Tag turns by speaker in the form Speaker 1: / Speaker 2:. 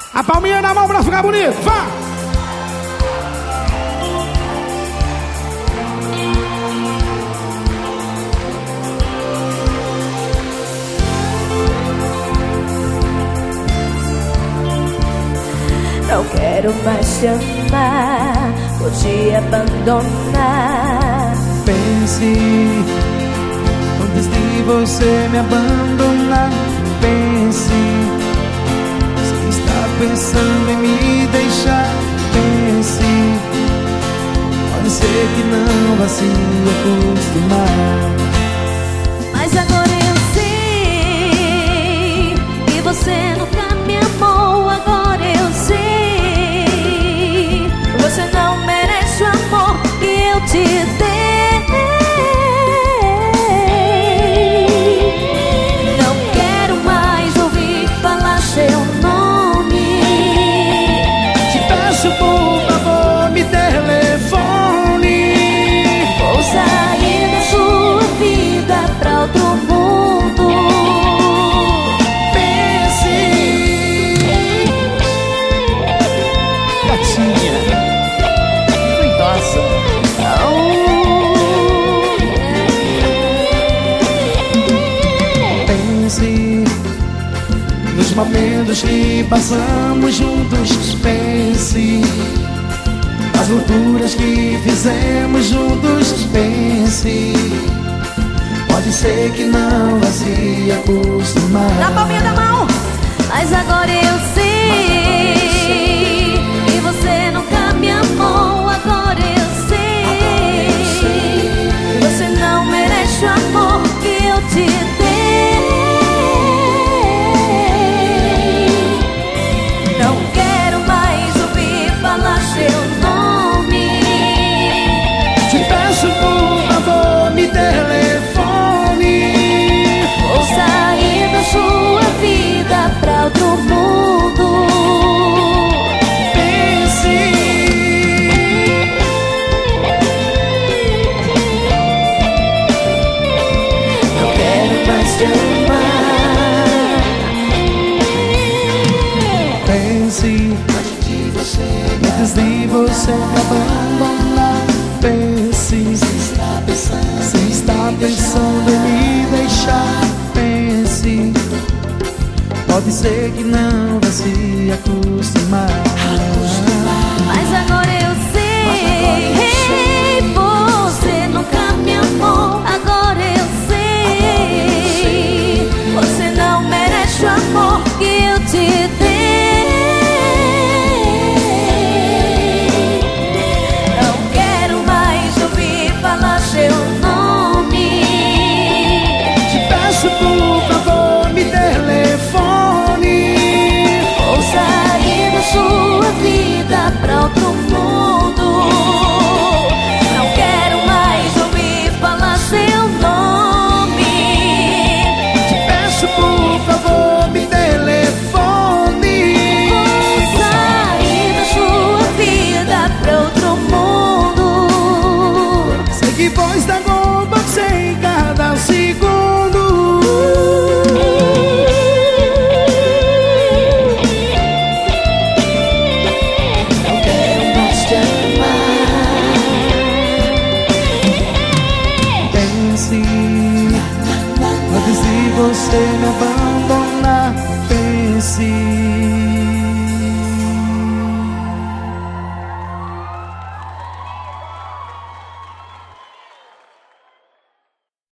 Speaker 1: A palminha na mão pra ficar bonito, vá!
Speaker 2: Não quero mais te amar, vou te abandonar.
Speaker 3: Pense, antes de você me abandonar. Pense, se está pensando em me deixar. Pense, pode ser que não vá se acostumar.
Speaker 2: Mas agora eu sei que você nunca me amou. Agora eu sei, você não merece o amor que eu te dei. Não quero mais ouvir falar seu nome.
Speaker 3: Te peço por favor, me telefone.
Speaker 2: Vou sair da sua vida pra outro mundo.
Speaker 3: Pense, gatinha, cuidosa. Pense nos momentos que passamos juntos. Pense as loucuras que fizemos juntos. Pense, pode ser que não vá se acostumar.
Speaker 2: Na palminha da mão. Mas agora eu sei que você nunca me amou. Agora eu sei que você não merece o amor que eu te dei. Não quero mais ouvir falar seu nome.
Speaker 3: Te peço por favor, me telefone.
Speaker 2: Vou sair da sua vida pra outro mundo.
Speaker 3: Pense,
Speaker 2: Não quero mais te amar.
Speaker 3: pense, antes de você me abandonar. Pense, se está pensando em me deixar. Pense, pode ser que não vá se acostumar.
Speaker 2: Mas agora eu sei, você nunca me amou. Agora eu sei, você não merece o amor que eu te dei.